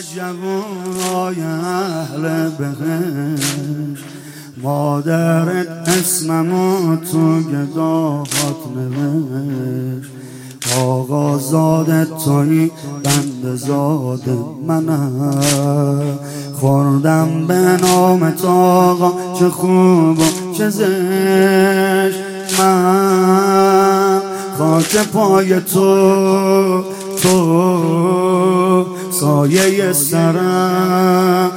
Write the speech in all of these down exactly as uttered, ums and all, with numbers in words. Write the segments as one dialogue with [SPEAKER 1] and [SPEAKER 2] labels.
[SPEAKER 1] جوانای اهل بهشت، مادرت اسممو تو گداهات نوشت. آقا زاده توی بنده زاده منم، خوردم به نامت آقا چه خوب و چه زشت. من خاک پای تو، تو سایه سرم،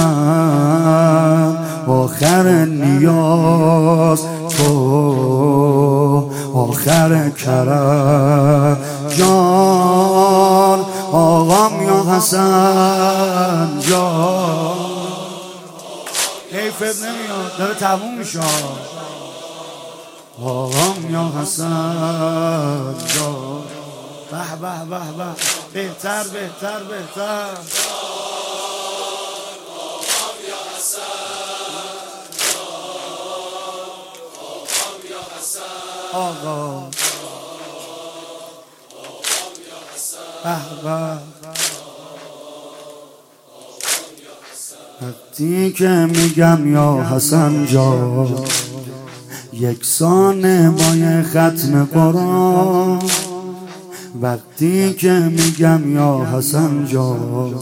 [SPEAKER 1] من آخر نیاز تو، آخر کرم جان. آقام یا حسن جان، حیفت نمیاد داره تموم میشه. آقام یا حسن جان، به به به به، بهتر بهتر بهتر. آقا به به، وقتی که میگم یا حسن جان، یکسانه با یه ختم قرآن. وقتی که میگم یا حسن جان،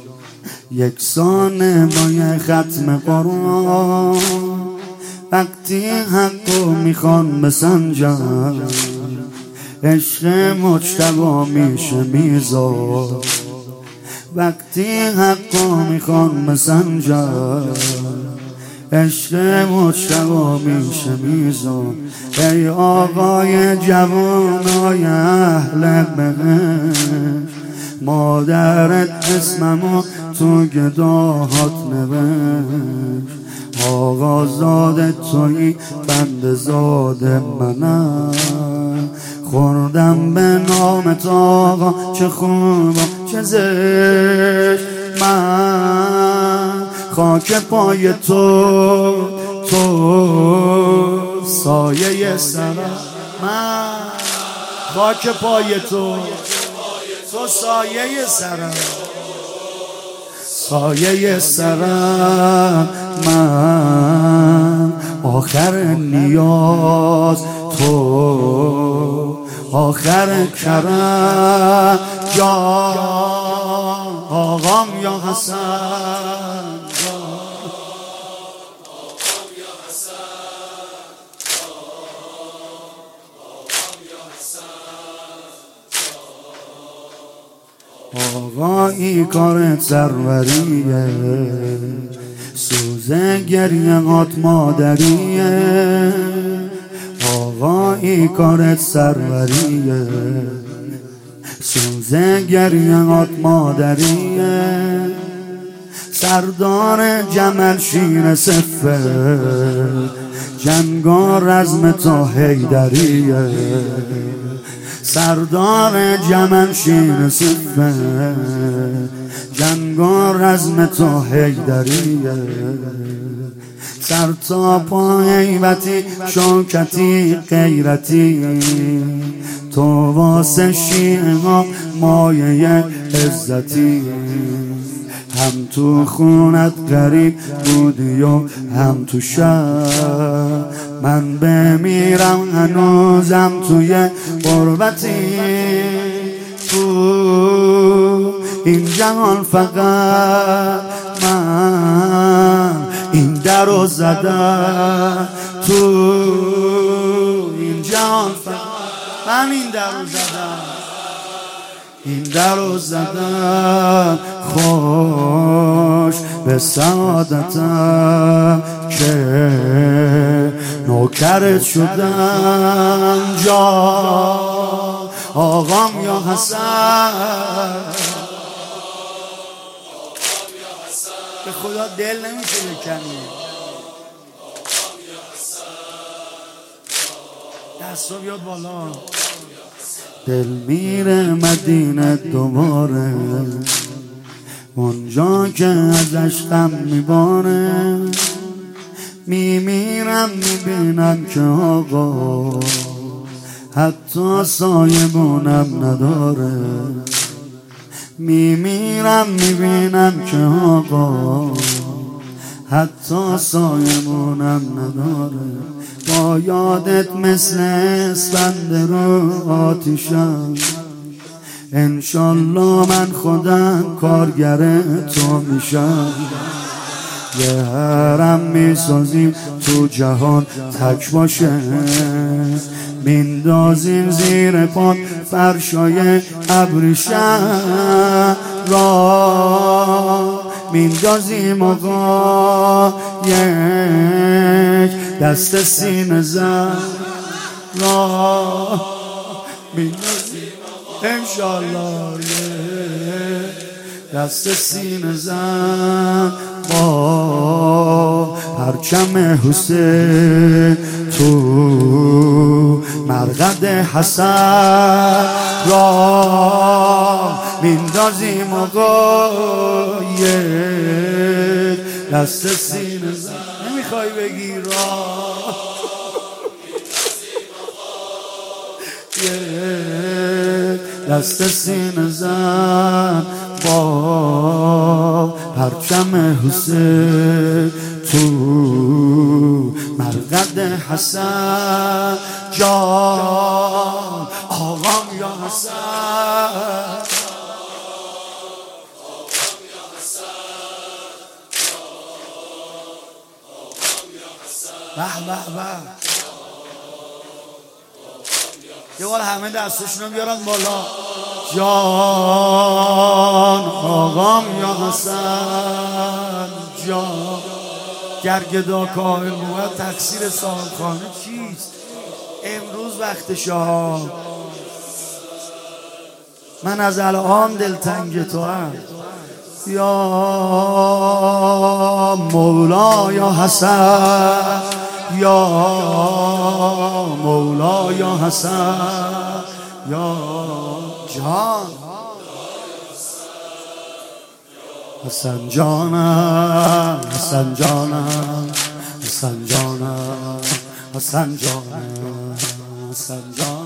[SPEAKER 1] یکسانه با یه ختم قرآن. وقتی حقو میخوان بسنجن، عشق مجتبی میشه میزان. وقتی حقو میخوان بسنجن، عشق مجتبی میشه میزان. ای آقای جوانای اهل بهشت، مادرت اسممو تو گداهات نوشت. آقا زاده توی بنده زاده منم، خوردم به نامت آقا چه خوب و چه زشت. من خاک پای تو، تو سایه سرم، من خاک پای تو، تو سایه سرم، سایه سرم. من آخر نیاز تو، آخر کرم جان. آقام یا حسن جان، آقایی کارت سروریه، سوزه گریه هات مادریه. آقایی کارت سروریه، سوزه گریه هات مادریه. سردار جمل شیر صفه، جنگار رزم تا حیدریه. سردار جمل شیر صفه، جنگار رزم تا حیدریه. سر تا پا هیبتی شوکتی غیرتی، تو واسه شیعه ها مایه عزتی. هم تو خونت غریب بودی و هم تو شهر، من بمیرم هنوزم توی غربتی. تو این جهان فقط من این در رو زدم، تو این جهان فقط من این در رو زدم، این در رو زدم. خوش به سعادتم که نوکرت شدم جان. آقام یا حسن، به خدا دل نمیشه بکنی. دستا بیاد بالا. دل میره مدینه دوباره، اونجا که ازش غم میباره. میمیرم میبینم که آقا حتی سایبونم نداره. میمیرم میبینم که آقا حتی سایمونم نداره. با یادت مثل اسفنده رو آتیشم، انشالله من خودم کارگر تو میشم. یه حرم میسازیم تو جهان تک باشه، میندازیم زیر پات فرشای ابریشم را، میندازیم آقا یک دست سینه زن را، میندازیم انشالله یک دست سینه زن با پرچم حسین تو مرقد حسن را، میندازیم آقا یک دست سینه زن. نمیخوای بگی را یک دست سینه زن با پرچم حسین تو مرقد حسن جان. آقام یا حسن، به به به. یه بار همه دستشون رو بیارن بالا. جان آقام یا حسن جان. گرگدا کاهل بود تقصیر صاحب خانه چیست؟ امروز وقتشه ها. من از الان دلتنگ تو هم. یا مولا یا حسن، یا مولا یا حسن، یا جان حسن جانم، حسن جانم، حسن جانم، حسن جانم، حسن جانم.